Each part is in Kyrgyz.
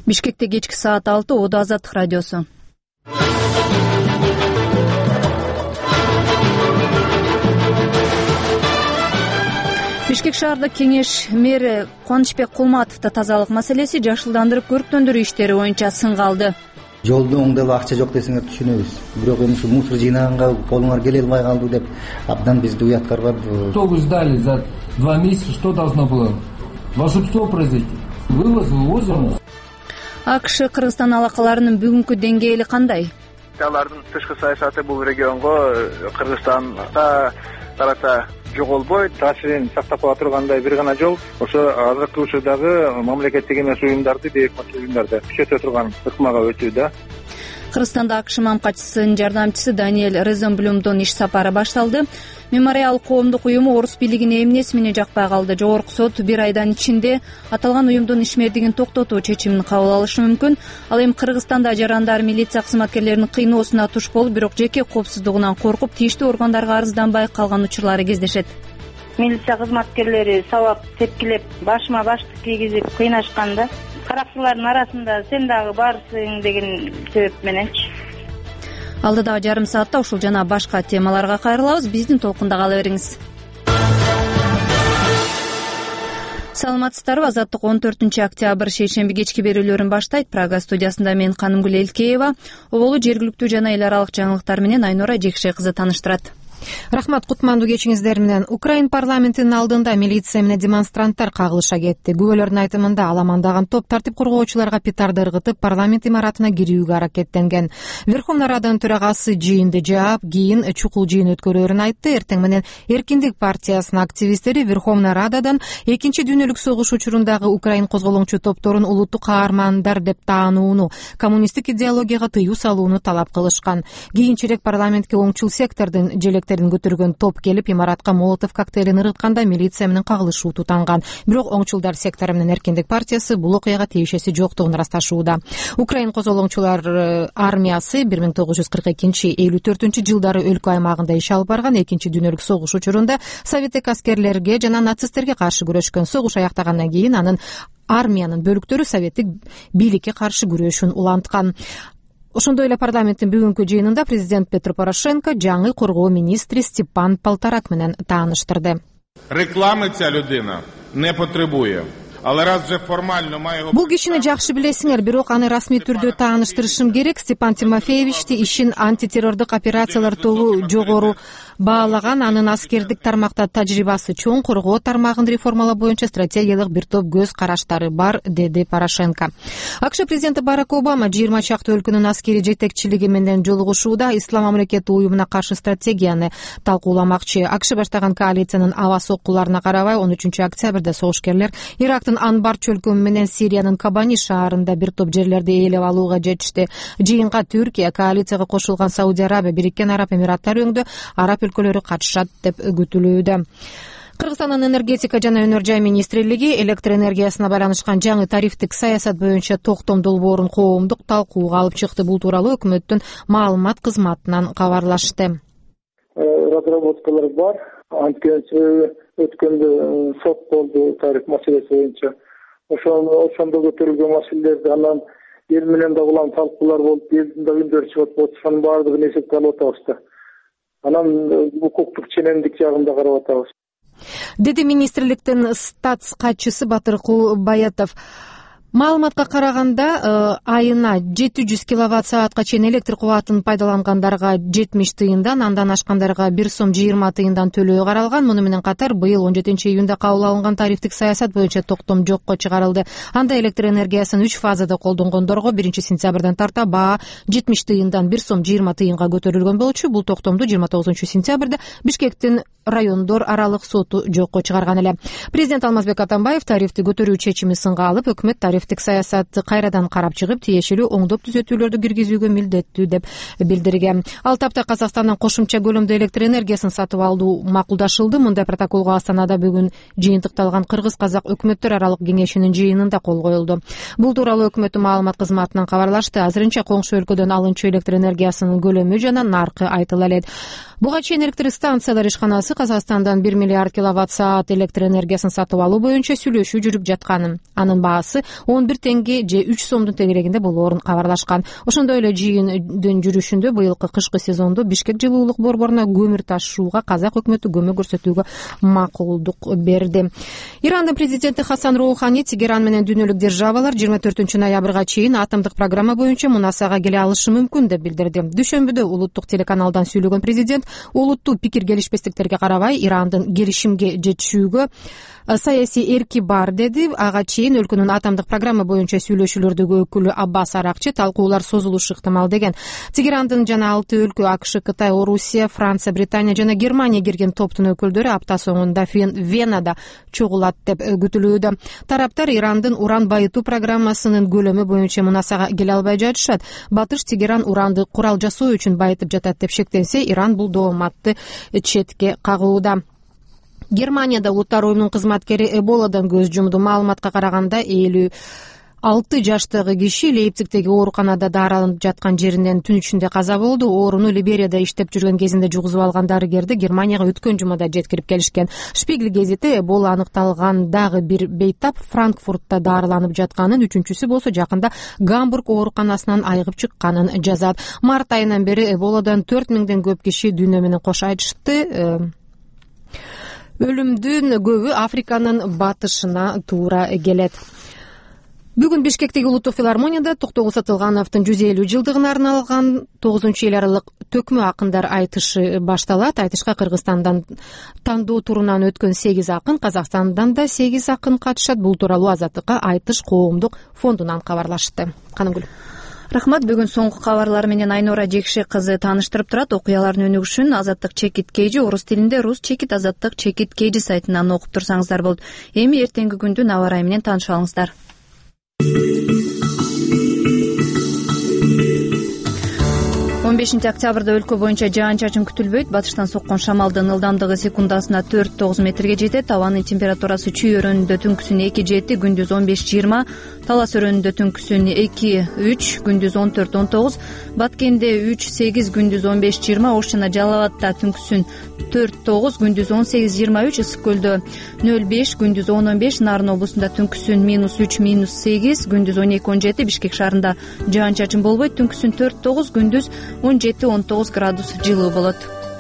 Бишкекте кечки саат 6 Оодо Азаттык радиосу. Бишкек шаардык кеңеш мэри Кубанычбек Кулматовду тазалык маселеси жашылдандырып көрктөндүрүү иштери боюнча сынга алды. Жолдо оңдоп акча жок десеңер түшүнөбүз. Бирок эми ушу мусор жыйнаганга колуңар келе албай калды деп абдан бизди уяткарган. Что вы ждали за 2 месяца, что должно было? Волшебство произойти. Вывоз озеро. АКШ Кыргызстан алакаларынын бүгүнкү деңгээли кандай? Алардын тышкы саясаты бул регионго Кыргызстанга тарата жоголбой таасирин сактап кала тургандай бир гана жол ошо азыркы учурдагы мамлекеттик эмес уюмдарды, бейөкмөт уюмдарды күчөтө турган ыкмага өтүү да. Кыргызстанда АКШ мамкачысынын жардамчысы Даниэль Резенблюмдун иш сапары башталды. Мемориал коомдук уюму орус бийлигине эмнеси менен жакпай калды. Жогорку сот 1 айдан ичинде аталган уюмдун ишмердигин токтотуу чечимин кабыл алышы мүмкүн. Ал эми Кыргызстанда жарандар милиция кызматкерлеринин кыйноосуна туш болуп, бирок жеке коопсуздугунан коркуп тийиштүү органдарга арызданбай калган учурлары кездешет. Милиция кызматкерлери сабап тепкилеп, башыма баштык кийгизип кыйнашканда, каракчылардын арасында сен дагы барсың деген себеп мененчи. Алдыдагы жарым саатта ушул жана башка темаларга кайрылабыз. Биздин толкунда кала бериңиз. Саламатсыздарбы? Азаттык 14 октябрь шейшемби кечки берүүлөрүн баштайт. Прага студиясында мен Канымгүл Элкеева. Оболу жергиликтүү жана эл аралык жаңылыктар менен Айнура Жекше кызы тааныштырат. Рахмат, кутмандуу кечиңиздер менен. Украин парламентинин алдында милиция менен демонстранттар кагылыша кетти. Күбөлөрдүн айтымында аламандаган топ тартип коргоочуларга петарды ыргытып, парламент имаратына кирүүгө аракеттенген. Верховный Раданын төрагасы жыйынды жаап, кийин чукул жыйын өткөрөөрүн айтты. Эртең менен Эркиндик партиясынын активисттери Верховный Рададан Экинчи дүйнөлүк согуш учурундагы Украин козголоңчу топторун улуттук каармандар деп таанууну, коммунисттик идеологияга тыюу салууну талап кылышкан. Кийинчерээк парламентке оңчул сектордун көтөргөн топ келип, имаратка молотов коктейлин ыргытканда милиция менен кагылышуу тутанган. Бирок оңчулдар сектору менен Эркиндик партиясы бул окуяга тиешеси жоктугун ырасташууда. Украин козголоңчулар армиясы 1942-54 жылдары өлкө аймагында иш алып барган. Экинчи дүйнөлүк согуш учурунда советтик аскерлерге жана нацисттерге каршы күрөшкөн. Согуш аяктагандан кийин анын армиянын бөлүктөрү советтик бийликке каршы күрөшүн уланткан. Ошондой эле парламенттин бүгүнкү жыйынында президент Петр Порошенко жаңы коргоо министри Степан Полторак менен тааныштырды. Реклами ця людина не потребує. Бул кишини жакшы билесиңер, бирок аны расмий түрдө тааныштырышым керек. Степан Тимофеевичти ишин антитеррордук операциялар тобу жогору баалаган. Анын аскердик тармакта тажрыйбасы чоң, коргоо тармагын реформалоо боюнча стратегиялык бир топ көз караштары бар, деди Порошенко. АКШ президенти Барак Обама 20 чакты өлкөнүн аскери жетекчилиги менен жолугушууда Ислам мамлекети уюмуна каршы стратегияны талкууламакчы. АКШ баштаган коалициянын аба соккуларына карабай 13 октябрда согушкерлер Ирактын Анбар чөлкөмү менен Сириянын Кабани шаарында бир топ жерлерди ээлеп алууга жетишти. Жыйынга Түркия, коалицияга кошулган Сауди Арабия, Бириккен Араб Эмираттары өңдө араб өлкөлөрү катышат деп күтүлүүдө. Кыргызстандын энергетика жана өнөр жай министрлиги электр энергиясына байланышкан жаңы тарифтик саясат боюнча токтом долбоорун коомдук талкууга алып чыкты. Бул тууралуу өкмөттүн маалымат кызматынан кабарлашты. Разработкалар бар. Анткени өткөндө сот болду тариф маселеси боюнча. Ошондо көтөрүлгөн маселелерди анан эл менен да улам талкуулар болуп, элдин да үндөрү чыгып отурганын баардыгын эсепке алып атабыз да. Анан укуктук ченемдик жагын да карап атабыз. Деди министрликтин статс катчысы Батыркул Баятов. Маалыматка караганда айына 700 киловатт саатка чейин электр кубатын пайдалангандарга 70 тыйындан, андан ашкандарга 1 сом 20 тыйындан төлөө каралган. Муну менен катар быйыл 17 июнда кабыл алынган тарифтик саясат боюнча токтом жокко чыгарылды. Анда электр энергиясын 3 фазада колдонгондорго 1 сентябрдан тарта баа 70 тыйындан 1 сом 20 тыйынга көтөрүлгөн болчу. Бул токтомду 29 сентябрда Бишкектин райондор аралык соту жокко чыгарган эле. Президент Алмазбек Атамбаев тарифти көтөрүү чечими сынга алып, өкмөт тарифтик саясатты кайрадан карап чыгып, тиешелүү оңдоп түзөтүүлөрдү киргизүүгө милдеттүү деп билдирген. Ал тапта Казакстандан кошумча көлөмдө электр энергиясын сатып алуу макулдашылды. Мындай протоколго Астанада бүгүн жыйынтыкталган Кыргыз-Казак өкмөттөр аралык кеңешинин жыйынында кол коюлду. Бул тууралуу өкмөттүн маалымат кызматынан кабарлашты. Азырынча коңшу өлкөдөн алынчу электр энергиясынын көлөмү жана наркы айтыла элек. Буга чейин электр станциялар ишканасы Казакстандан 1 миллиард киловатт саат электр энергиясын сатып алуу боюнча сүйлөшүү жүрүп жатканын, анын баасы 11 теңге же 3 сомдун тегерегинде болоорун кабарлашкан. Ошондой эле жыйындын жүрүшүндө быйылкы кышкы сезондо Бишкек жылуулук борборуна көмүр ташуучуга казак өкмөтү көмөк көрсөтүүгө макулдук берди. Ирандын президенти Хасан Роухани Тегеран менен дүйнөлүк державалар 24 ноябрга чейин атомдук программа боюнча мунасага келе алышы мүмкүн деп билдирди. Дүйшөмбүдө улуттук телеканалдан сүйлөгөн президент улуттуу пикир келишпестиктерге карабай Ирандын келишимге жетишүүгө саясий эрки бар деди. Ага чейин өлкөнүн атомдук программа боюнча сүйлөшүүлөрдөгү өкүлү Аббас Аракчы талкуулар созулушу ыктымал деген. Тегерандын жана 6 өлкө АКШ, Кытай, Орусия, Франция, Британия жана Германия кирген топтун өкүлдөрү апта соңунда Венада чогулат деп күтүлүүдө. Тараптар Ирандын уран байытуу программасынын көлөмү боюнча мунасага келе албай жатышат. Батыш Тегеран уранды курал жасоо үчүн байытып жатат деп шектенсе, Иран бул дооматты четке кагууда. Германияда улуттар уюмунун кызматкери Эболадан көз жумду. Маалыматка караганда 56 жаштагы киши Лейпцигтеги ооруканада дараланып жаткан жеринен түн ичинде каза болду. Ооруну Либерияда иштеп жүргөн кезинде жугузуп алган дарыгерди Германияга өткөн жумада жеткирип келишкен. Шпигель гезити Эбола аныкталгандагы бир бейтап Франкфуртта дарыланып жатканын, үчүнчүсү болсо жакында Гамбург ооруканасынан айыгып чыкканын жазат. Март айынан бери Эболадан 4000ден көп киши дүйнө менен кош айтышты. Өлүмдүн көбү Африканын батышына туура келет. Бүгүн Бишкектеги улуттук филармонияда Токтогул Сатылгановдун 150 жылдыгына арналган 9-ел аралык төкмө акындар айтышы башталат. Айтышка Кыргызстандан тандоо турунан өткөн 8 акын, Казакстандан да 8 акын катышат. Бул тууралуу Азаттыкка Айтыш коомдук фондунан кабарлашты. Каныгүл. Рахмат. Бүгүн соңку кабарлар менен Айнора Жекши кызы тааныштырып турат. Окуялардын өнүгүшүн Азаттык чекит кейжи орус тилинде Рус чекит Азаттык чекит кейжи сайтынан окуп турсаңыздар болот. Эми эртеңки күндүн аба ырайы менен тааныша алыңыздар. 15 октябрда өлкө боюнча жаан-чачын күтүлбөйт. Батыштан соккон шамалдын ылдамдыгы секундасына 4-9 метрге жетет. Абанын температурасы чүй өрөөнүндө түнкүсүн 2-7, күндүз 15-20, талас өрөөнүндө түнкүсүн 2-3, күндүз 14-19, Баткенде 3-8, күндүз 15-20, Ош жана Жалал абадта түнкүсүн 4-9, күндүз 18-23, Ысык көлдө 0-5, күндүз 10-15, Нарын облусунда түнкүсүн -3, -8, күндүз 12-17, Бишкек шаарында жаан-чачын болбойт, түнкүсүн 4-9, күндүз 17-19 градус жылуу болот.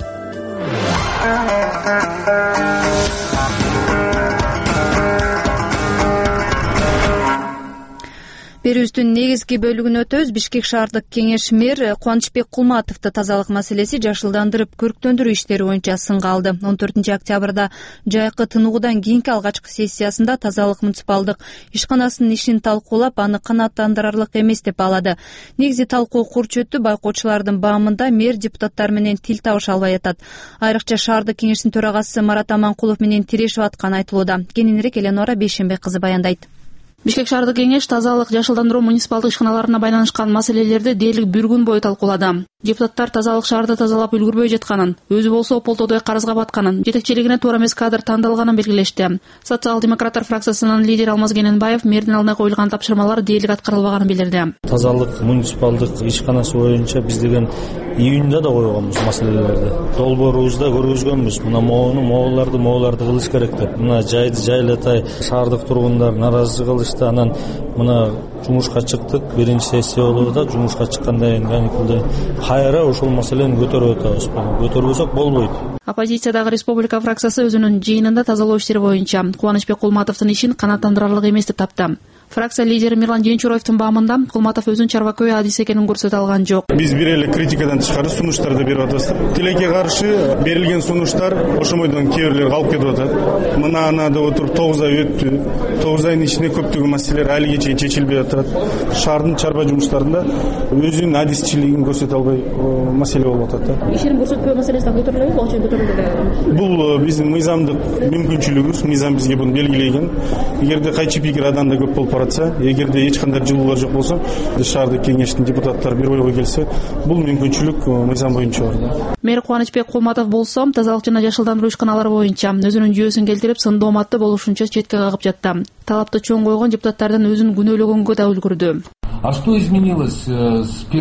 Берүүбүздүн негизги бөлүгүнө өтөбүз. Бишкек шаардык кеңеш мэр Кубанычбек Кулматовду тазалык маселеси жашылдандырып көрктөндүрүү иштери боюнча сынга алды. 14 октябрда жайкы тыныгуудан кийинки алгачкы сессиясында тазалык муниципалдык ишканасынын ишин талкуулап, аны канааттандырарлык эмес деп баалады. Негизи талкуу курч өттү. Байкоочулардын баамында мэр депутаттар менен тил табыша албай атат. Айрыкча шаардык кеңештин төрагасы Марат Аманкулов менен тирешип атканы айтылууда. Кененирээк Эленора Бейшембек кызы баяндайт. Бишкек шаардык кеңеш тазалык, жашылдандыруу муниципалдык ишканаларына байланышкан маселелерди дээрлик бир күн бою талкуулады. Депутаттар тазалык шаарды тазалап үлгүрбөй жатканын, өзү болсо полтодой карызга батканын, жетекчилигине туура эмес кадр тандалганын белгилешти. Социал-демократтар фракциясынын лидери Алмаз Кененбаев мэрдин алдына коюлган тапшырмалар дээрлик аткарылбаганын билдирди. Тазалык муниципалдык ишканасы боюнча биз деген июнда да койгонбуз маселелерди. Долбоорубузда көргөзгөнбүз. Мына мооларды кылыш керек деп. Мына жайды жайлатай шаардык тургундар наразы кылышты. Анан мына жумушка чыктык. Биринчи сессия болду да, жумушка чыккандан кийин каникулда кайра ошол маселени көтөрүп атабыз. Көтөрбөсөк болбойт. Оппозициядагы республика фракциясы өзүнүн жыйынында тазалоо иштери боюнча Кубанычбек Кулматовдун ишин канааттандырарлык эмес деп тапты. Фракция лидери Мирлан Женчуроевдун баамында Кулматов өзүн Чарбакөй адис экенин көрсөтө алган жок. Биз бир эле критикадан тышкары сунуштарды берип атабыз. Тилекке каршы берилген сунуштар ошомойдон кээ бирлери калып кетип атат. Мына анада отуруп 9 ай өттү. 9 айдын ичинде көптөгөн маселелер али кече чечилбей атат. Шаардын чарба жумуштарында өзүнүн адисчилигин көрсөтө албай маселе болуп атат. Ишин көрсөтпөө маселесин көтөрүлөбү? Ошо көтөрүлдү. Бул биздин мыйзамдык мүмкүнчүлүгүбүз, мыйзам бизге буну белгилеген. Эгерде кайчы пикир адамда көп болуп баратса, эгерде эч кандай жылуулар жок болсо, шаардык кеңештин депутаттары бир ойго келсе, бул мүмкүнчүлүк мыйзам боюнча бар. Мэр Кубанычбек Кулматов болсо тазалык жана жашылдандыруу ишканалары боюнча өзүнүн жүйөсүн келтирип, сын дооматты болушунча четке кагып жатты. Талапты чоң койгон депутаттардан өзүн күнөөлөгөнгө да үлгүрдү. А что изменилось с 1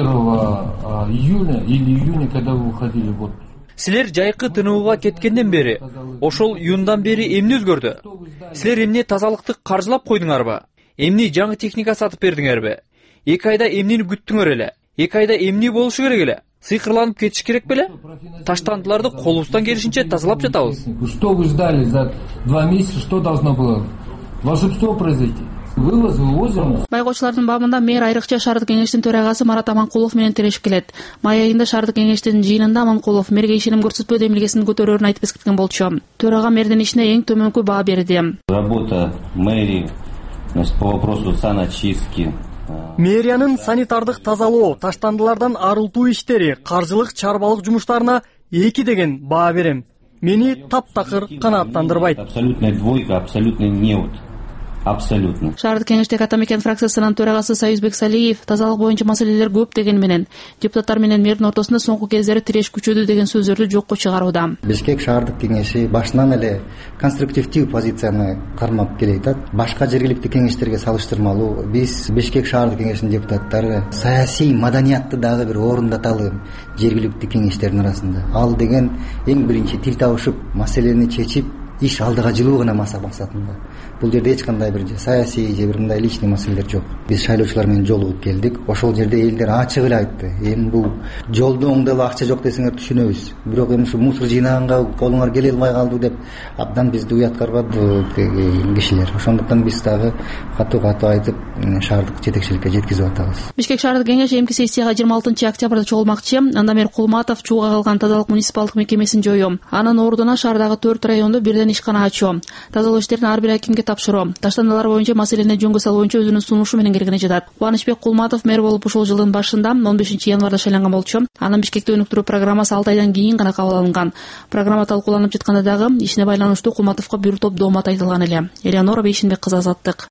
июня или июня, когда вы уходили в отпуск? Силер жайкы тынууга кеткенден бери, ошол июндан бери эмне өзгөрдү? Силер эмне тазалыкты каржылап койдуңарбы? Эмне жаңы техника сатып бердиңерби? 2 айда эмнени күттүңөр эле? 2 айда эмне болушу керек эле? Сыйкырланып кетиш керек беле? Таштандыларды колубуздан келишинче тазалап жатабыз. Что вы ждали за 2 месяца, что должно было волшебство произойти? Вывозы озеро. Байгоочулардын бабында мэр айрыкча шаардык кеңештин төрагасы Марат Аманкулов менен тирешип келет. Май айында шаардык кеңештин жыйынында Аманкулов мэрге ишеним көрсөтпөө демилгесин көтөрөөрүн айтып эскерткен болчу. Төрага мэрдин ишине эң төмөнкү баа берди. Работа мэрии по вопросу саночистки. Мэриянын санитардык тазалоо, таштандылардан арылтуу иштери, каржылык чарбалык жумуштарына 2 деген баа берем. Мени таптакыр канааттандырбайт. Абсолютная двойка, абсолютный неуд. Абсолютно. Шаардык кеңештеги Атамекен фракциясынын төрагасы Союзбек Салиев тазалык боюнча маселелер көп деген менен депутаттар менен мэрдин ортосунда соңку кездери тиреш күчөдү деген сөздөрдү жокко чыгарууда. Бишкек шаардык кеңеши башынан эле конструктивдүү позицияны кармап келет. Башка жергиликтүү кеңештерге салыштырмалуу биз Бишкек шаардык кеңешинин депутаттары саясий маданиятты дагы бир орундаталы жергиликтүү кеңештердин арасында. Ал деген эң биринчи тил табышып, маселени чечип, иш алдыга жылуу гана максатында. Бул жерде эч кандай бир саясий же бир мындай личный маселелер жок. Биз шайлоочулар менен жолугуп келдик. Ошол жерде элдер ачык эле айтты. Эми бул жолдо оңдоп акча жок десеңер түшүнөбүз. Бирок эми ушу мусор жыйнаганга колуңар келе албай калды деп абдан бизди уятка арбады кишилер. Ошондуктан биз дагы катуу айтып шаардык жетекчиликке жеткизип атабыз. Бишкек шаардык кеңеши эмки сессияга 26-октябрда чогулмакчы. Анда мэр Кулматов чууга калган тазалык муниципалдык мекемесин жоюу. Анын ордуна шаардагы 4 райондо бирден ишкана ачуу. Тазалоо иштерин ар бир акимге тапшыруу. Таштандалар боюнча маселени жөнгө салуу боюнча өзүнүн сунушу менен келгени жатат. Кубанычбек Кулматов мэр болуп ушул жылдын башында 15-январда шайланган болчу. Анын Бишкекте өнүктүрүү программасы 6 айдан кийин гана кабыл алынган. Программа талкууланып жатканда дагы ишине байланыштуу Кулматовго бир топ доомат айтылган эле. Элеонора Бейшинбек кызы, Азаттык.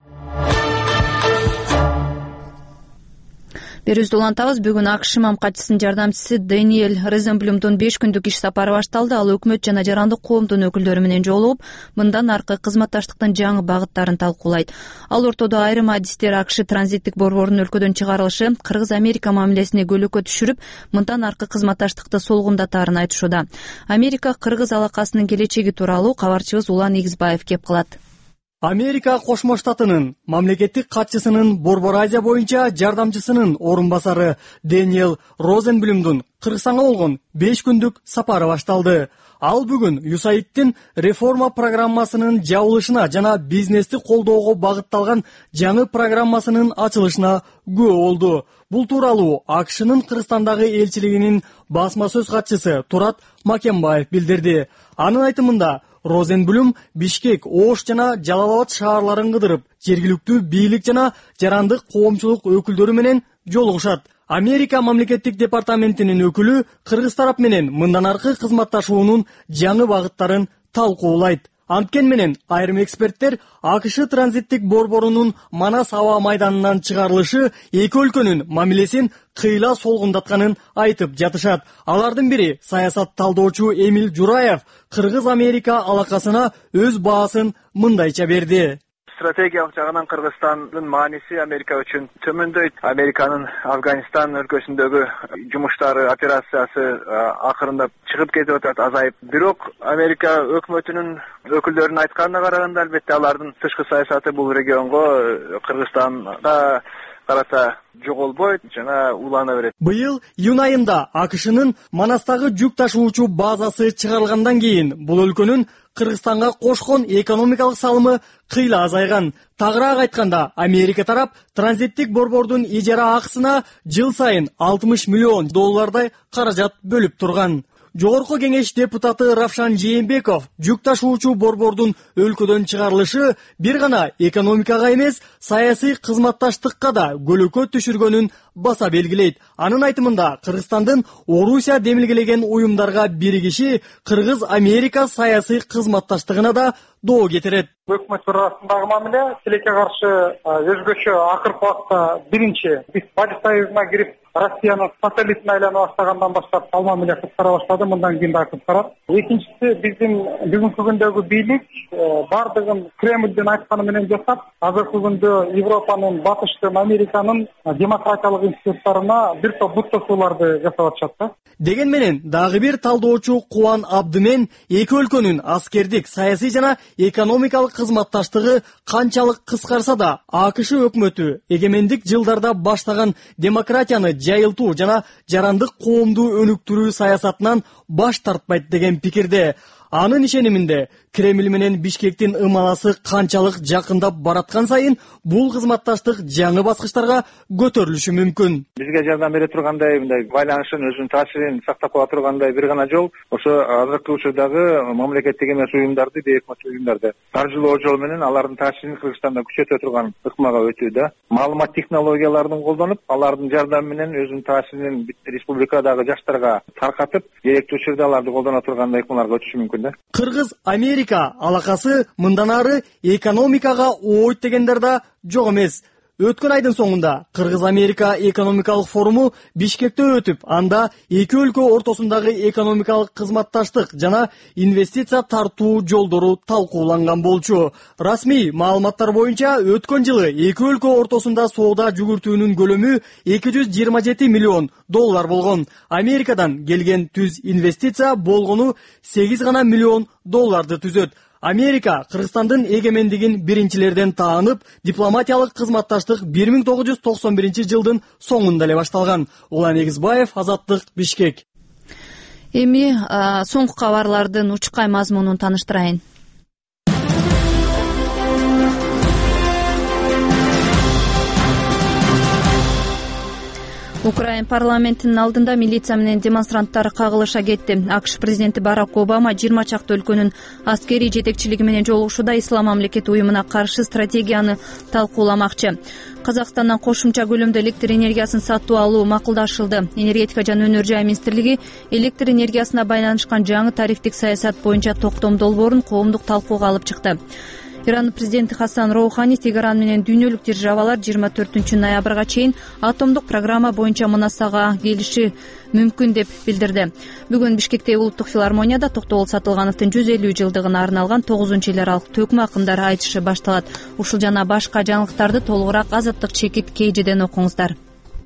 Берүүбүздү улантабыз. Бүгүн АКШ имам катчысынын жардамчысы Дэниэль Розенблюмдун 5 күндүк иш сапары башталды. Ал өкмөт жана жарандык коомдун өкүлдөрү менен жолугуп, мындан аркы кызматташтыктын жаңы багыттарын талкуулайт. Ал ортодо айрым адистер АКШ транзиттик борборунун өлкөдөн чыгарылышы Кыргыз-Америка мамилесине көйлөккө түшүрүп, мындан аркы кызматташтыкты солгундатаарын айтышууда. Америка-Кыргыз алакасынын келечеги тууралуу кабарчыбыз Улан Игизбаев кеп кылат. Америка Кошмо Штатынын мамлекеттик катчысынын Борбор Азия боюнча жардамчысынын орун басары Дэниэль Розенблюмдун Кыргызстанга болгон 5 күндүк сапары башталды. Ал бүгүн USAID-тин реформа программасынын жабылышына жана бизнести колдоого багытталган жаңы программасынын ачылышына күбө болду. Бул тууралуу АКШнын Кыргызстандагы элчилигинин басма сөз катчысы Турат Макенбаев билдирди. Анын айтымында Розенблюм Бишкек, Ош жана Жалал Абад шаарларын кыдырып, жергиликтүү бийлик жана жарандык коомчулук өкүлдөрү менен жолугушат. Америка мамлекеттик департаментинин өкүлү Кыргыз тарап менен мындан аркы кызматташуунун жаңы багыттарын талкуулайт. Анткени менен айрым эксперттер АКШ транзиттик борборунун Манас аба майданынан чыгарылышы эки өлкөнүн мамилесин кыйла солгундатканын айтып жатышат. Алардын бири саясат талдоочу Эмил Жураев Кыргыз-Америка алакасына өз баасын мындайча берди. Стратегиялык жагынан Кыргызстандын мааниси Америка үчүн төмөндөйт. Американын Афганистан өлкөсүндөгү жумуштары, операциясы акырындап чыгып кетип атат, азайып. Бирок Америка өкмөтүнүн өкүлдөрүнүн айтканына караганда, албетте алардын тышкы саясаты бул регионго, Кыргызстанга карата жоголбойт жана улана берет. Быйыл июнь айында АКШнын Манастагы жүк ташуучу базасы чыгарылгандан кийин бул өлкөнүн Кыргызстанга кошкон экономикалык салымы кыйла азайган. Тагыраак айтканда, Америка тарап транзиттик борбордун ижара акысына жыл сайын $60 миллион каражат бөлүп турган. Жогорку кеңеш депутаты Равшан Жээнбеков жүк ташуучу борбордун өлкөдөн чыгарылышы бир гана экономикага эмес, саясий кызматташтыкка да көйлөккө түшүргөнүн баса белгилейт. Анын айтымында, Кыргызстандын Орусия демилгелеген уюмдарга биригиши Кыргыз-Америка саясий кызматташтыгына да доо кетирет. Өкмөт арасындагы мамиле тилекке каршы өзгөчө акыркы убакта биринчи биз Балтик союзуна кирип, Россиянын сателлитине айланып баштагандан баштап ал мамиле кыскара баштады, мындан кийин дагы кыскарат. Экинчиси, биздин бүгүнкү күндөгү бийлик бардыгын Кремлдин айтканы менен жасап, азыркы күндө Европанын, Батыштын, Американын демократиялык институттарына бир топ бутташууларды жасап атышат. Деген менен дагы бир талдоочу Кубан Абдымен эки өлкөнүн аскердик, саясий жана экономикалык кызматташтыгы канчалык кыскарса да АКШ өкмөтү эгемендик жылдарда баштаган демократияны жайылтуу жана жарандык коомду өнүктүрүү саясатынан баш тартпайт деген пикирде. Анын ишениминде Кремль менен Бишкектин ымаласы канчалык жакындап бараткан сайын бул кызматташтык жаңы баскычтарга көтөрүлүшү мүмкүн. Бизге жардам бере тургандай мындай байланыштын өзүнүн таасирин сактап кала тургандай бир гана жол ошо азыркы учурдагы мамлекеттик эмес уюмдарды, бейөкмөттүк уюмдарды каржылоо жолу менен алардын таасирин Кыргызстанда күчөтө турган ыкмага өтүүдө. Маалымат технологияларын колдонуп, алардын жардамы менен өзүнүн таасирин республикадагы жаштарга таркатып, керектүү учурда аларды колдоно тургандай ыкмаларга өтүшү мүмкүн да. Кыргыз-Америка алакасы мындан ары экономикага ойт дегендер да жок эмес. Өткөн айдын соңунда Кыргыз-Америка экономикалык форуму Бишкекте өтүп, анда эки өлкө ортосундагы экономикалык кызматташтык жана инвестиция тартуу жолдору талкууланган болчу. Расмий маалыматтар боюнча өткөн жылы эки өлкө ортосунда соода жүгүртүүнүн көлөмү $227 миллион болгон. Америкадан келген түз инвестиция болгону $8 миллион түзөт. Америка Кыргызстандын эгемендигин биринчилерден таанып, дипломатиялык кызматташтык 1991 жылдын соңунда эле башталган. Улан Эгизбаев, Азаттык, Бишкек. Эми соңку кабарлардын учкай мазмунун тааныштырайын. Украин парламентинин алдында милиция менен демонстранттар кагылыша кетти. АКШ президенти Барак Обама 20 чакты өлкөнүн аскерий жетекчилиги менен жолугушууда Ислам мамлекети уюмуна каршы стратегияны талкууламакчы. Казакстандан кошумча көлөмдө электр энергиясын сатып алуу макулдашылды. Энергетика жана өнөр жай министрлиги электр энергиясына байланышкан жаңы тарифтик саясат боюнча токтом долбоорун коомдук талкууга алып чыкты. Иран президенти Хасан Роухани Тегеран менен дүйнөлүк державалар 24 ноябрга чейин атомдук программа боюнча мунасага келиши мүмкүн деп билдирди. Бүгүн Бишкектеги улуттук филармонияда Токтогул Сатылгановдун 150 жылдыгына арналган 9-эл аралык төкмө акындар айтышы башталат. Ушул жана башка жаңылыктарды толугураак Азаттык Чекит KG'ден окуңуздар.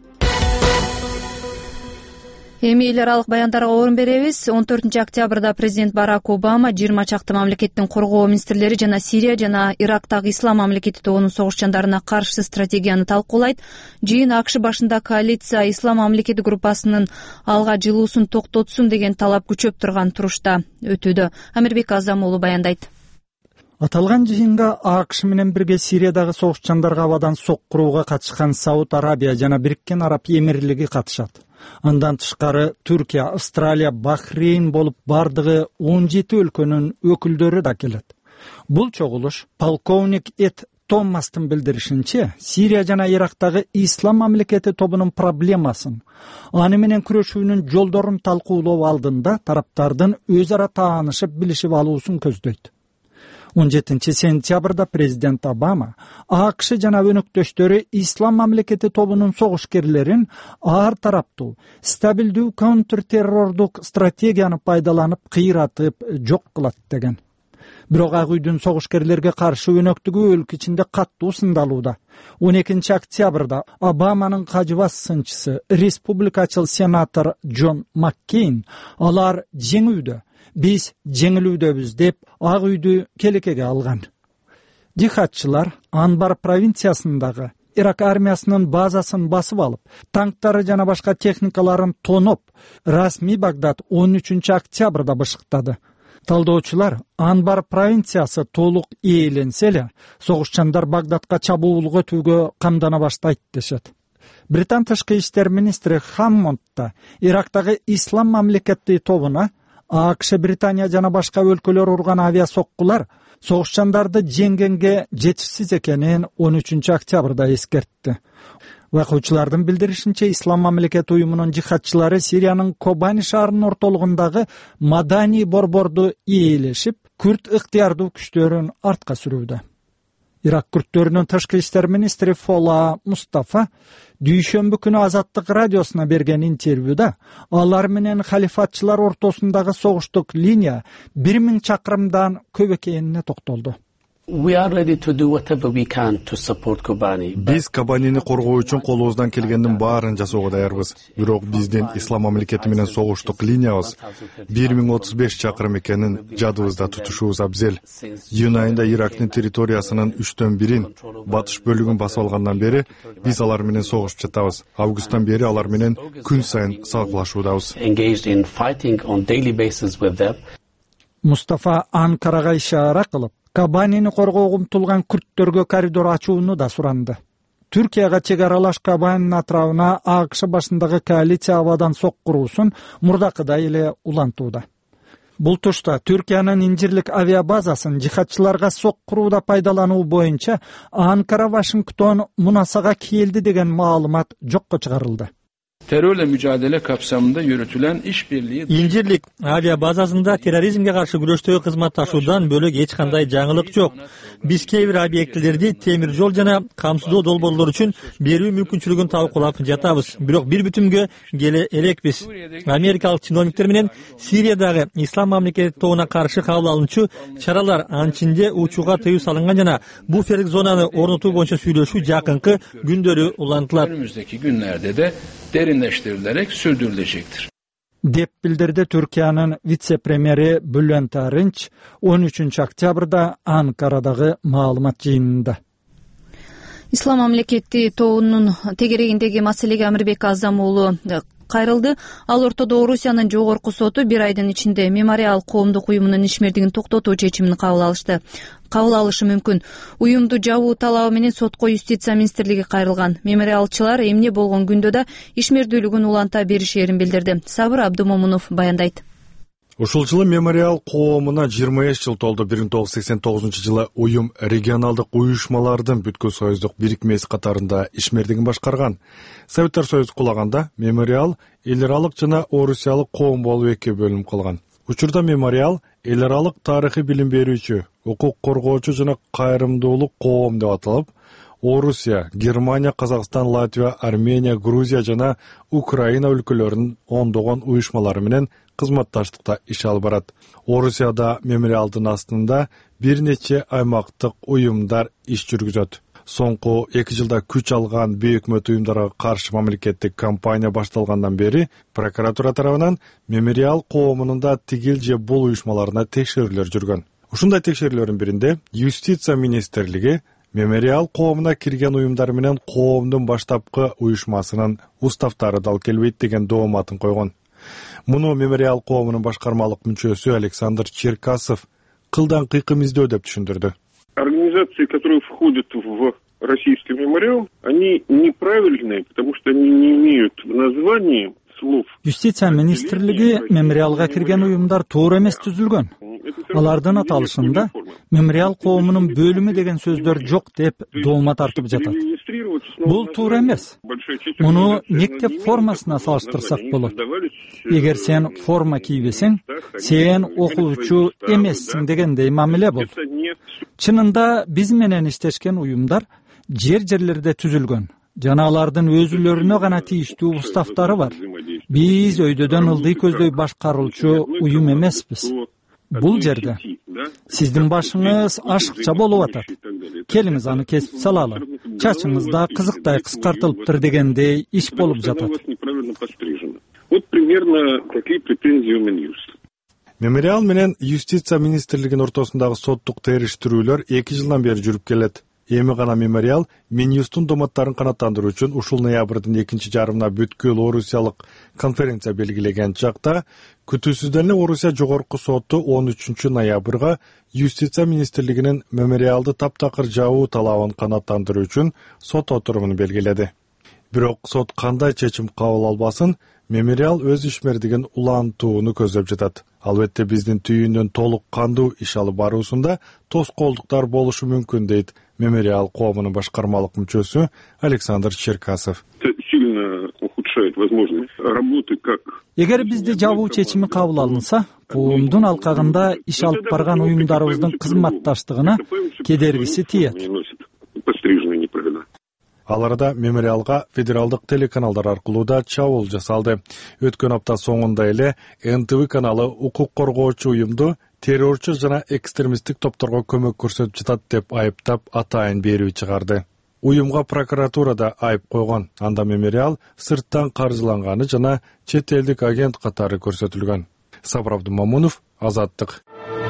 Эми эл аралык баяндарга орун беребиз. 14 октябрда президент Барак Обама 20 чакты мамлекеттин коргоо министрлери жана Сирия жана Ирактагы Ислам мамлекети тобунун согушчандарына каршы стратегияны талкуулайт. Жыйын АКШ башында коалиция Ислам мамлекети группасынын алга жылуусун токтотсун деген талап күчөп турган турушта өтүүдө. Амирбек Азам уулу баяндайт. Аталган жыйынга АКШ менен бирге Сириядагы согушчандарга абадан сок курууга катышкан Сауд Арабия жана Бириккен Араб Эмирлиги катышат. Андан тышкары Түркия, Австралия, Бахрейн болуп бардыгы 17 өлкөнүн өкүлдөрү да келет. Бул чогулуш полковник Эд Томастын билдиришинче, Сирия жана Ирактагы Ислам мамлекети тобунун проблемасын, аны менен күрөшүүнүн жолдорун талкуулоо алдында тараптардын өз ара таанышып билишип алуусун көздөйт. 17 сентябрда президент Обама АКШ жана өнөктөштөрү Ислам мамлекети тобунун согушкерлерин ар тараптуу, стабилдүү контртеррордук стратегияны пайдаланып кыйратып жок кылат деген. Бирок Ак үйдүн согушкерлерге каршы өнөктүгү өлкө ичинде каттуу сындалууда. 12 октябрда Обаманын кажыбас сынчысы, республикачыл сенатор Джон Маккейн, алар жеңүүдө, биз жеңилүүдөбүз деп Ак үйдү келекеге алган. Жихадчылар Анбар провинциясындагы Ирак армиясынын базасын басып алып, танктары жана башка техникаларын тоноп, расмий Багдад 13 октябрда бышыктады. Талдоочулар Анбар провинциясы толук ээленсе эле, согушчандар Багдадка чабуулга өтүүгө камдана баштайт дешет. Британ тышкы иштер министри Хаммонд да Ирактагы Ислам мамлекети тобуна АКШ, Британия жана башка өлкөлөр урган авиа соккулар согушчандарды жеңгенге жетишсиз экенин 13 октябрда эскертти. Вакуучулардын билдиришинче, Ислам мамлекети уюмунун жихадчылары Сириянын Кобани шаарынын ортолугундагы Мадани борборду ээлешип, күрд ыктыярдуу күчтөрүн артка сүрүүдө. Ирак күрдтөрүнүн тышкы иштер министри Фола Мустафа дүйшөмбү күнү Азаттык радиосуна берген интервьюда алар менен халифатчылар ортосундагы согуштук линия 1000 чакырымдан көп экенине токтолду. Биз Кобанини коргоо үчүн колубуздан келгендин баарын жасоого даярбыз. Бирок биздин ислам мамлекети менен согуштук линиябыз 1035 чакырым экенин жадыбызда тутушубуз абзел. Июнь айында Ирактын территориясынын 3/1 батыш бөлүгүн басып алгандан бери биз алар менен согушуп жатабыз. Августтан бери алар менен күн сайын салгылашуудабыз. Мустафа Анкарага ишара кылып, Кобанини коргоого умтулган күрттөргө коридор ачууну да суранды. Түркияга чек аралаш Кобанини атырабына АКШ башындагы коалиция абадан сок куруусун мурдакыдай эле улантууда. Бул тушта Түркиянын инжирлик авиабазасын жихадчыларга сок курууда пайдалануу боюнча Анкара Вашингтон мунасага келди деген маалымат жокко чыгарылды. Terörle mücadele kapsamında yürütülen işbirliği İncirlik aviabazasında terrorizmge karşı güreştöөгө kызматташуудан бөлөк эч кандай жаңылык жок. Биз кээ бир объектилерди темир жол жана камсыздоо долбоорлор үчүн берүү мүмкүнчүлүгүн талкуулап жатабыз. Бирок бир бүтүмгө келе элекпиз. Америкалык чиновниктер менен Сириядагы ислам мамлекети тобуна каршы кабыл алынчу чаралар анчинде учууга тыюу салынган жана буферлик зонаны орнотуу боюнча сүйлөшүү жакынкы күндөрү улантылат. Önümüzdeki günlerde de derinleştirilerek sürdürülecektir. Деп билдирди Түркиянын вице-премьери Bülent Arınç 13 октябрда Анкарадагы маалымат жыйынында. Ислам мамлекети тобунун тегерегиндеги маселеге Амирбек Азам уулу кайрылды. Ал ортодо Орусиянын жогорку соту бир айдын ичинде мемориал коомдук уюмунун ишмердигин токтотуу чечимин кабыл алышы мүмкүн. Уюмду жабуу талабы менен сотко юстиция министрлиги кайрылган. Мемориалчылар эмне болгон күндө да ишмердүүлүгүн уланта беришерин билдирди. Сабыр Абдумомунов баяндайт. Ушул жылы мемориал коомуна 25 жыл толду. 1989 жылы уюм регионалдык уюшмалардын бүткүл союздук бирикмеси катарында ишмердигин башкарган. Советтер Союзу кулаганда мемориал эл аралык жана орусиялык коом болуп экиге бөлүнүп калган. Учурда мемориал эл аралык тарыхый билим берүүчү, укук коргоочу жана кайрымдуулук коом деп аталып, Орусия, Германия, Казакстан, Латвия, Армения, Грузия жана Украина өлкөлөрүнүн ондогон уюшмалары менен кызматташтыкта иш алып барат. Орусияда мемориалдын астында бир нече аймактык уюмдар иш жүргүзөт. Соңку 2 жылда күч алган бейөкмөт уюмдарга каршы мамлекеттик кампания башталгандан бери прокуратура тарабынан мемориал коомунун да тигил же бул уюшмаларына текшерүүлөр жүргөн. Ушундай текшерүүлөрдүн биринде юстиция министрлиги мемориал коомуна кирген уюмдар менен коомдун баштапкы уюшмасынын уставтары дал келбейт деген дооматын койгон. Муну мемориал коомунун башкармалык мүчөсү Александр Черкасов кылдан кыйкым издөө деп түшүндүрдү. Организации, которые входят в российский мемориал, они неправильные, потому что они не имеют в названии слов. Юстиция министрлиги мемориалга кирген уюмдар туура эмес түзүлгөн. Алардын аталышында мемориал коомунун бөлүмү деген сөздөр жок деп доoma тартып жатат. Бул туура эмес. Муну мектеп формасына салыштырсак болот. Эгер сен форма кийбесең, сен окуучу эмессиң дегендей мамиле болду. Чынында биз менен иштешкен уюмдар жерлерде түзүлгөн. Жана алардын өзүлөрүнө гана тийиштүү уставтары бар. Биз өйдөдөн ылдый көздөй башкарылчу уюм эмеспиз. Бул жерде сиздин башыңыз ашыкча болуп атат. Келиңиз аны кесип салалы. Чачыңыз да кызыктай кыскартылыптыр дегендей иш болуп жатат. Вот примерно такие претензии у Минюста. Мемориал менен юстиция министрлигинин ортосундагы соттук териштирүүлөр 2 жылдан бери жүрүп келет. Эми гана мемориал Минюстун доматтарын канааттандыруу үчүн ушул ноябрдын 2 жарымына бүткүл орусиялык конференция белгилеген чакта күтүүсүздөн эле Орусия жогорку соту 13 ноябрга юстиция министрлигинин мемориалды таптакыр жабуу талабын канааттандыруу үчүн сот отурумун белгиледи. Бирок сот кандай чечим кабыл албасын, мемориал өз ишмердигин улантууну көздөп жатат. Албетте биздин түйүндөн толук кандуу иш алып баруусунда тоскоолдуктар болушу мүмкүн дейт мемориал коомунун башкармалык мүчөсү Александр Черкасов. Сильно ухудшает возможность работы как. Эгер бизде жабуу чечими кабыл алынса, коомдун алкагында иш алып барган уюмдарыбыздын кызматташтыгына кедергиси тиет. Ал арада мемориалга федералдык телеканалдар аркылуу да чабуул жасалды. Өткөн апта соңунда эле НТВ каналы укук коргоочу уюмду террорчу жана экстремисттик топторго көмөк көрсөтүп жатат деп айыптап атайын берүү чыгарды. Уюмга прокуратурада айып койгон. Анда мемориал сырттан каржыланганы жана чет элдик агент катары көрсөтүлгөн. Сабыр Абдумамунов, Азаттык.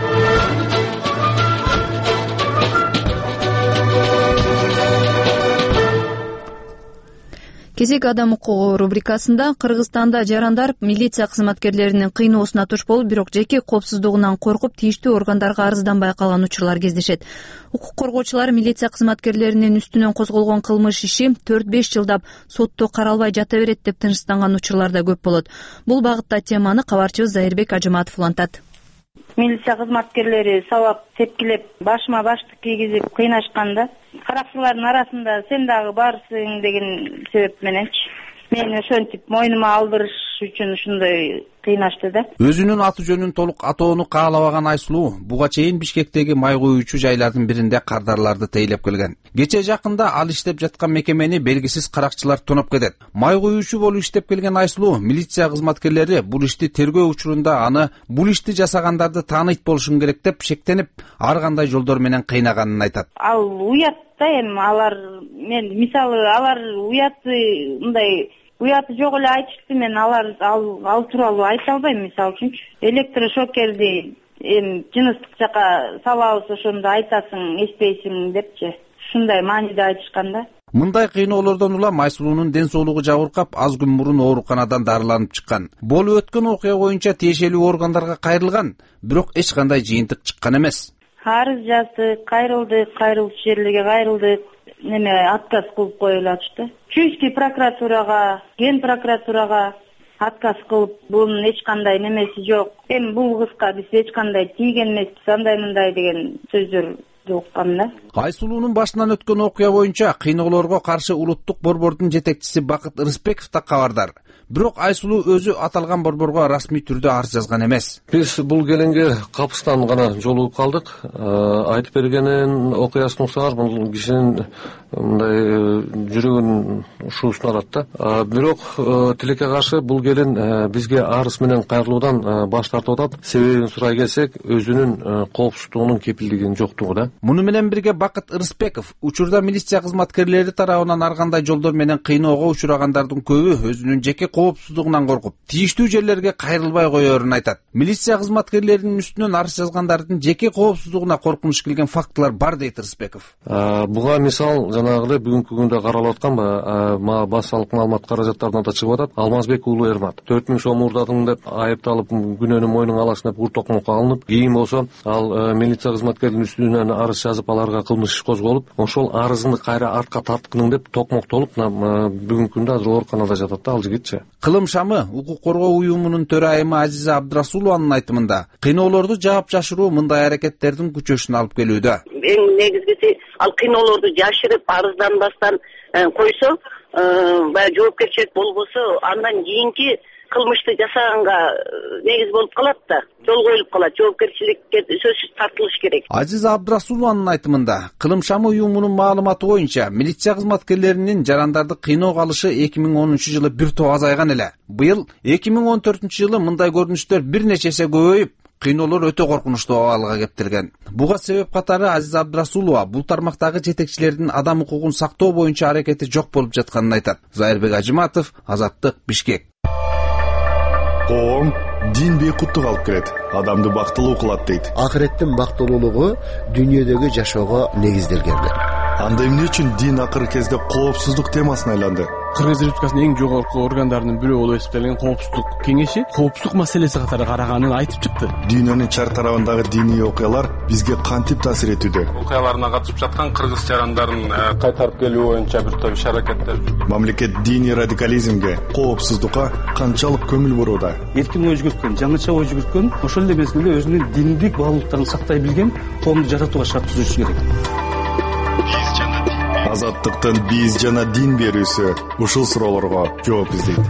Кезек адам укугу рубрикасында Кыргызстанда жарандар милиция кызматкерлеринин кыйноосуна туш болуп, бирок жеке коопсуздугунан коркуп тийиштүү органдарга арызданбай калган учурлар кездешет. Укук коргоочулар милиция кызматкерлеринин үстүнөн козголгон кылмыш иши 4-5 жылдап сотто каралбай жата берет деп тынчтанган учурлар да көп болот. Бул багытта теманы кабарчыбыз Зайырбек Ажыматов улантат. Милиция кызматкерлери сабап тепкилеп, башыма баштык кийгизип кыйнашканда, каракчылардын арасында сен дагы барсың деген себеп мененчи мени ошентип мойнума алдырыш үчүн ушундай кыйнашты да. Өзүнүн аты жөнүн толук атоону каалабаган Айсулуу буга чейин Бишкектеги май куюучу жайлардын биринде кардарларды тейлеп келген. Кече жакында ал иштеп жаткан мекемени белгисиз каракчылар тоноп кетет. Май куюучу болуп иштеп келген Айсулуу милиция кызматкерлери бул ишти тергөө учурунда аны бул ишти жасагандарды тааныйт болушун керек деп шектенип, ар кандай жолдор менен кыйнаганын айтат. Ал уят да эми алар мен мисалы алар мындай уяты жок эле айтышты, мен ал тууралуу айта албайм. Мисалы үчүнчү электрошокерди эми жыныстык жака салабыз, ошондо айтасың, эстейсиң депчи. Ушундай мааниде айтышкан да. Мындай кыйноолордон улам Айсулуунун ден соолугу жабыркап, аз күн мурун ооруканадан дарыланып чыккан. Болуп өткөн окуя боюнча тиешелүү органдарга кайрылган, бирок эч кандай жыйынтык чыккан эмес. Арыз жаздык, кайрылчу жерлерге кайрылдык, отказ кылып коюлачты. Чүйский прокуратурага, ген прокуратурага отказ кылып, бунун эч кандай немеси жок. Эми бул кызга биз эч кандай тийген эмеспиз, андай мындай деген сөздөр уккан да. Айсулуунун башынан өткөн окуя боюнча кыйноолорго каршы улуттук борбордун жетекчиси Бакыт Рыспеков да кабардар. Бирок Айсулуу өзү аталган борборго расмий түрдө арыз жазган эмес. Биз бул келенге капыстан гана жолугуп калдык. Айтып бергенин окуясын уктаңар, бул кишинин мындай жүрөгүн ушуусун алат да. Бирок тилекке каршы бул келин бизге арыз менен кайрылуудан баш тартып атат. Себебин сурай келсек, өзүнүн коопсуздугунун кепилдигинин жоктугу да. Муну менен бирге Бакыт Рыспеков учурда милиция кызматкерлери тарабынан ар кандай жолдор менен кыйноого учурагандардын көбү өзүнүн жеке коопсуздугунан коркуп, тийиштүү жерлерге кайрылбай коерун айтат. Милиция кызматкерлеринин үстүнөн арыз жазгандардын жеке коопсуздугуна коркунуч келген фактылар бар дейт Рыспеков. Буга мисал жанагы эле бүгүнкү күндө каралып атканбы, базалык маалымат каражаттарынан да чыгып атат. Алмазбек уулу Эрмат 4000 сом уурдадым деп айыпталып, күнөөнү мойнуңа аласың деп уртокмокко алынып, кийин болсо ал милиция кызматкеринин үстүнөн арыз жазып, аларга кылмыш иш козголуп, ошол арызыңды кайра артка тарткының деп токмоктолуп, бүгүнкү күндө азыр ооруканада жатат да ал жигитчи. Кылым шамы укук коргоо уюмунун төрайымы Азиза Абдрасулованын айтымында, кыйноолорду жаап жашыруу мындай аракеттердин күчөшүнө алып келүүдө. Эң негизгиси ал кыйноолорду жашырып, арызданбастан койсо, баягы жоопкерчилик болбосо, андан кийинки кылмышты жасаганга негиз болуп калат да, жол коюлуп калат, жоопкерчиликке сөзсүз тартылыш керек. Азиза Абдрасулованын айтымында, Кылым шамы уюмунун маалыматы боюнча, милиция кызматкерлеринин жарандарды кыйноого алышы 2010-жылы бир топ азайган эле. Быйыл 2014-жылы мындай көрүнүштөр бир нече эсе көбөйүп, кыйноолор өтө коркунучтуу абалга кептирген. Буга себеп катары Азиза Абдрасулова бул тармактагы жетекчилердин адам укугун сактоо боюнча аракети жок болуп жатканын айтат. Зайырбек Ажыматов, Азаттык, Бишкек. Коом дин бейкуттук алып келет, адамды бактылуу кылат дейт. Акыреттин бактылуулугу дүйнөдөгү жашоого негизделген. Анда эмне үчүн дин акыркы кезде коопсуздук темасына айланды? Кыргыз Республикасынын эң жогорку органдарынын бирөө болуп эсептелген коопсуздук кеңеши коопсуздук маселеси катары караганын айтып чыкты. Дүйнөнүн чар тарабындагы диний окуялар бизге кантип таасир этүүдө? Окуяларына катышып жаткан кыргыз жарандарын кайтарып келүү боюнча бир топ иш-аракеттер. Мамлекет диний радикализмге, коопсуздукка канчалык көңүл бурууда? Эркин ой жүгүрткөн, жаңыча ой жүгүрткөн, ошол эле мезгилде өзүнүн диндик баалуулуктарын сактай билген коомду жаратууга шарт түзүш керек. Азаттыктын биз жана дин берүүсү ушул суроолорго жооп издейт.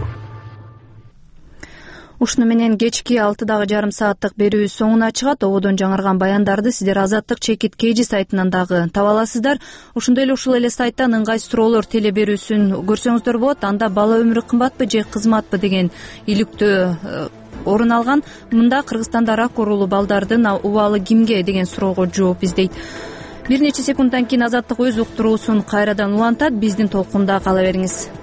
Ушуну менен кечки 6:30 сааттык берүү соңуна чыгат. Ободон жаңырган баяндарды сиздер Азаттык чекит KG сайтынан дагы таба аласыздар. Ошондой эле ушул эле сайттан ыңгайсыз суроолор теле берүүсүн көрсөңүздөр болот. Анда бала өмүрү кымбатпы же кызматпы деген иликтөө орун алган. Мында Кыргызстанда рак оорулуу балдардын убалы кимге деген суроого жооп издейт. Бир нече секунддан кийин Азаттык өз уктуруусун кайрадан улантат. Биздин толкунда кала бериңиз.